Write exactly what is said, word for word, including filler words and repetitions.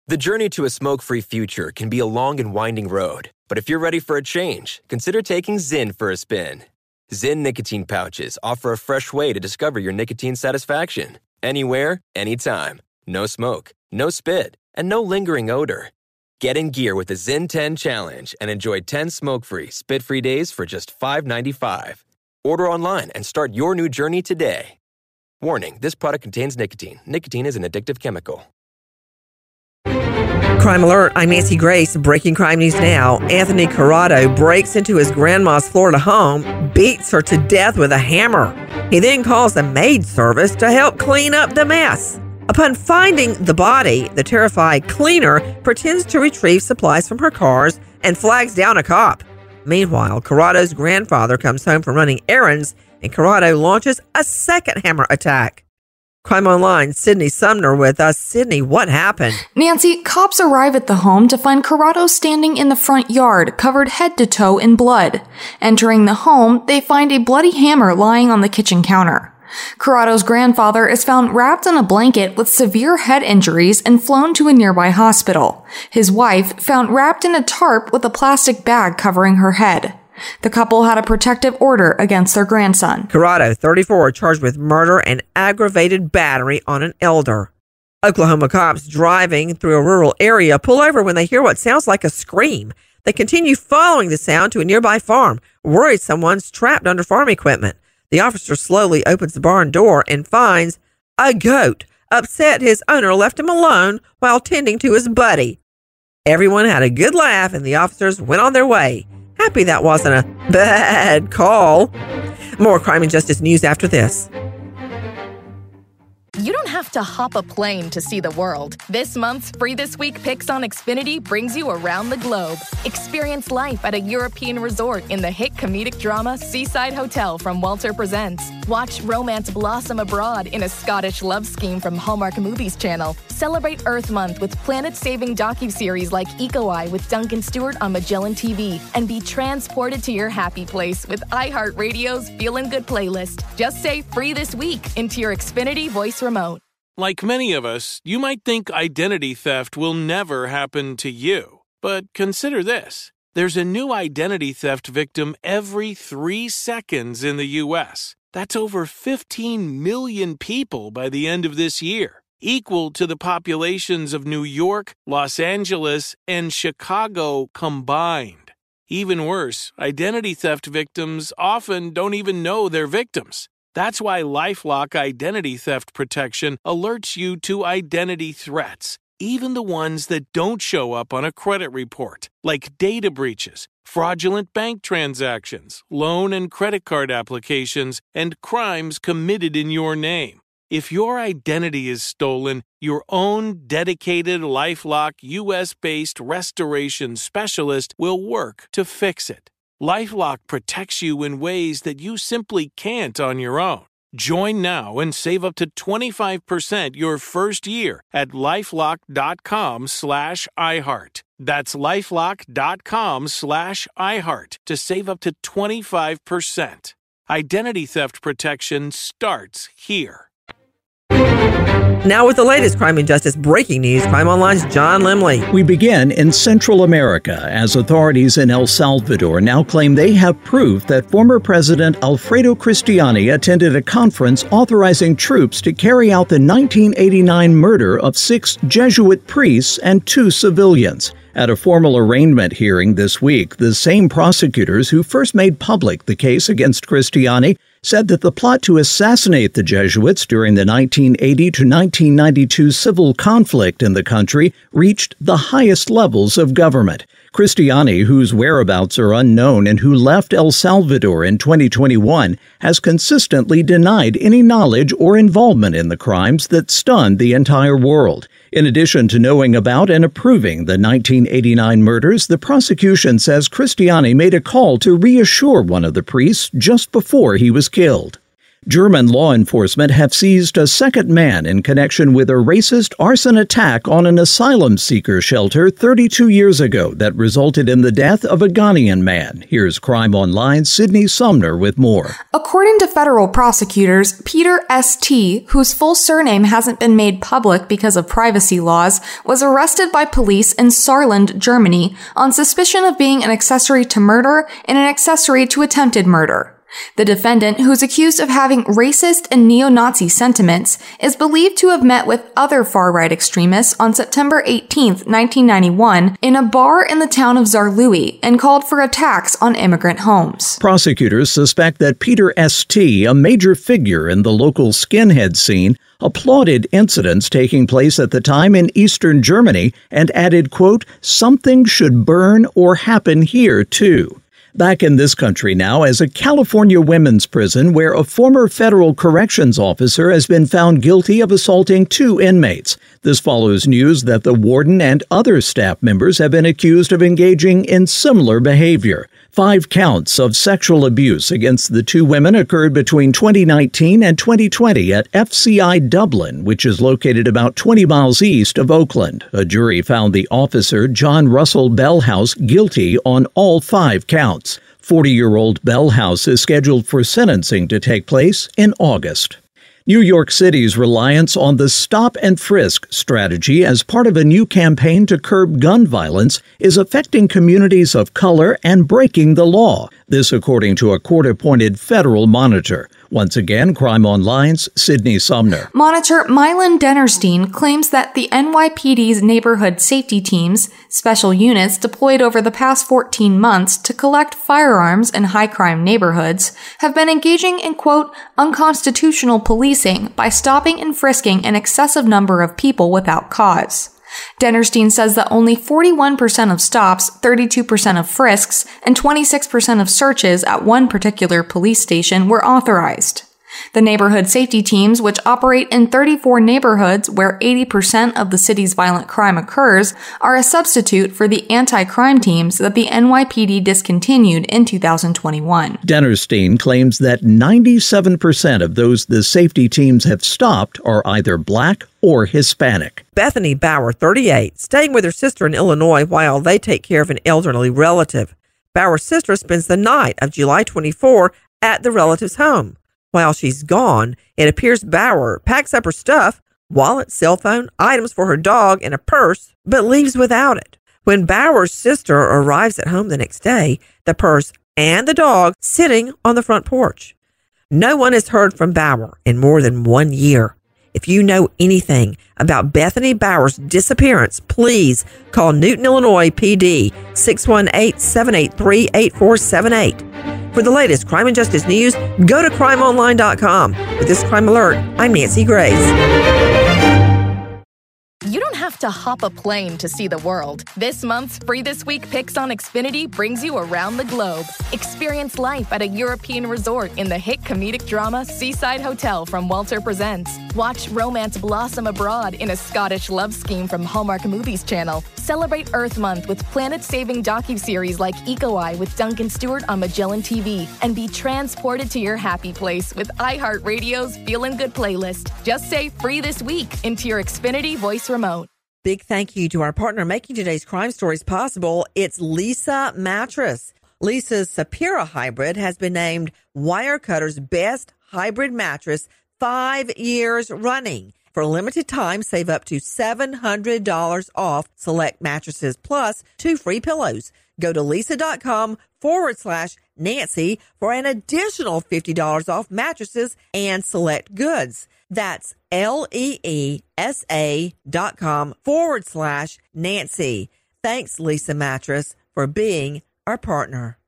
The journey to a smoke-free future can be a long and winding road, but if you're ready for a change, consider taking Zyn for a spin. Zyn nicotine pouches offer a fresh way to discover your nicotine satisfaction. Anywhere, anytime. No smoke, no spit, and no lingering odor. Get in gear with the Zyn ten Challenge and enjoy ten smoke-free, spit-free days for just five dollars and ninety-five cents. Order online and start your new journey today. Warning, this product contains nicotine. Nicotine is an addictive chemical. Crime Alert, I'm Nancy Grace. Breaking crime news now. Anthony Corrado breaks into his grandma's Florida home, beats her to death with a hammer. He then calls a maid service to help clean up the mess. Upon finding the body, the terrified cleaner pretends to retrieve supplies from her cars and flags down a cop. Meanwhile, Corrado's grandfather comes home from running errands, and Corrado launches a second hammer attack. Crime Online, Sydney Sumner with us. Sydney, what happened? Nancy, cops arrive at the home to find Corrado standing in the front yard, covered head to toe in blood. Entering the home, they find a bloody hammer lying on the kitchen counter. Corrado's grandfather is found wrapped in a blanket with severe head injuries and flown to a nearby hospital. His wife found wrapped in a tarp with a plastic bag covering her head. The couple had a protective order against their grandson. Corrado, thirty-four, charged with murder and aggravated battery on an elder. Oklahoma cops driving through a rural area pull over when they hear what sounds like a scream. They continue following the sound to a nearby farm, worried someone's trapped under farm equipment. The officer slowly opens the barn door and finds a goat. Upset, his owner left him alone while tending to his buddy. Everyone had a good laugh and the officers went on their way. Happy that wasn't a bad call. More crime and justice news after this. You don't have to hop a plane to see the world. This month's Free This Week Picks on Xfinity brings you around the globe. Experience life at a European resort in the hit comedic drama Seaside Hotel from Walter Presents. Watch romance blossom abroad in a Scottish love scheme from Hallmark Movies Channel. Celebrate Earth Month with planet-saving docuseries like Eco Eye with Duncan Stewart on Magellan T V. And be transported to your happy place with iHeartRadio's Feelin' Good playlist. Just say Free This Week into your Xfinity voice remote. Like many of us, you might think identity theft will never happen to you. But consider this. There's a new identity theft victim every three seconds in the U S. That's over fifteen million people by the end of this year, equal to the populations of New York, Los Angeles, and Chicago combined. Even worse, identity theft victims often don't even know they're victims. That's why LifeLock Identity Theft Protection alerts you to identity threats, even the ones that don't show up on a credit report, like data breaches, fraudulent bank transactions, loan and credit card applications, and crimes committed in your name. If your identity is stolen, your own dedicated LifeLock U S-based restoration specialist will work to fix it. LifeLock protects you in ways that you simply can't on your own. Join now and save up to twenty-five percent your first year at LifeLock.com slash iHeart. That's LifeLock.com slash iHeart to save up to twenty-five percent. Identity theft protection starts here. Now with the latest crime and justice breaking news, Crime Online's John Limley. We begin in Central America as authorities in El Salvador now claim they have proof that former President Alfredo Cristiani attended a conference authorizing troops to carry out the nineteen eighty-nine murder of six Jesuit priests and two civilians. At a formal arraignment hearing this week, the same prosecutors who first made public the case against Cristiani said that the plot to assassinate the Jesuits during the nineteen eighty to nineteen ninety-two civil conflict in the country reached the highest levels of government. Cristiani, whose whereabouts are unknown and who left El Salvador in twenty twenty-one, has consistently denied any knowledge or involvement in the crimes that stunned the entire world. In addition to knowing about and approving the nineteen eighty-nine murders, the prosecution says Cristiani made a call to reassure one of the priests just before he was killed. German law enforcement have seized a second man in connection with a racist arson attack on an asylum seeker shelter thirty-two years ago that resulted in the death of a Ghanaian man. Here's Crime Online's Sydney Sumner with more. According to federal prosecutors, Peter S T, whose full surname hasn't been made public because of privacy laws, was arrested by police in Saarland, Germany, on suspicion of being an accessory to murder and an accessory to attempted murder. The defendant, who's accused of having racist and neo-Nazi sentiments, is believed to have met with other far-right extremists on September eighteenth, nineteen ninety-one, in a bar in the town of Saarlouis and called for attacks on immigrant homes. Prosecutors suspect that Peter S T, a major figure in the local skinhead scene, applauded incidents taking place at the time in eastern Germany and added, quote, "Something should burn or happen here, too." Back in this country now as a California women's prison where a former federal corrections officer has been found guilty of assaulting two inmates. This follows news that the warden and other staff members have been accused of engaging in similar behavior. Five counts of sexual abuse against the two women occurred between twenty nineteen and twenty twenty at F C I Dublin, which is located about twenty miles east of Oakland. A jury found the officer, John Russell Bellhouse, guilty on all five counts. forty-year-old Bellhouse is scheduled for sentencing to take place in August. New York City's reliance on the stop and frisk strategy as part of a new campaign to curb gun violence is affecting communities of color and breaking the law. This according to a court-appointed federal monitor. Once again, Crime Online's Sydney Sumner. Monitor Mylan Dennerstein claims that the N Y P D's neighborhood safety teams, special units deployed over the past fourteen months to collect firearms in high-crime neighborhoods, have been engaging in, quote, unconstitutional policing by stopping and frisking an excessive number of people without cause. Dennerstein says that only forty-one percent of stops, thirty-two percent of frisks, and twenty-six percent of searches at one particular police station were authorized. The neighborhood safety teams, which operate in thirty-four neighborhoods where eighty percent of the city's violent crime occurs, are a substitute for the anti-crime teams that the N Y P D discontinued in two thousand twenty-one. Dennerstein claims that ninety-seven percent of those the safety teams have stopped are either black or Hispanic. Bethany Bauer, thirty-eight, staying with her sister in Illinois while they take care of an elderly relative. Bauer's sister spends the night of July twenty-fourth at the relative's home. While she's gone, it appears Bauer packs up her stuff, wallet, cell phone, items for her dog, and a purse, but leaves without it. When Bauer's sister arrives at home the next day, the purse and the dog sitting on the front porch. No one has heard from Bauer in more than one year. If you know anything about Bethany Bauer's disappearance, please call Newton, Illinois P D six one eight, seven eight three, eight four seven eight. For the latest crime and justice news, go to crime online dot com. With this crime alert, I'm Nancy Grace. You don't have to hop a plane to see the world. This month's Free This Week Picks on Xfinity brings you around the globe. Experience life at a European resort in the hit comedic drama Seaside Hotel from Walter Presents. Watch romance blossom abroad in a Scottish love scheme from Hallmark Movies Channel. Celebrate Earth Month with planet-saving docuseries like Eco Eye with Duncan Stewart on Magellan T V. And be transported to your happy place with iHeartRadio's Feelin' Good playlist. Just say Free This Week into your Xfinity voice remote. Big thank you to our partner making today's crime stories possible. It's Leesa Mattress. Leesa's Sapira Hybrid has been named Wirecutter's best hybrid mattress five years running. For a limited time, save up to seven hundred dollars off select mattresses plus two free pillows. Go to Leesa.com forward slash Nancy for an additional fifty dollars off mattresses and select goods. That's L-E-E-S-A dot com forward slash Nancy. Thanks, Leesa Mattress, for being our partner.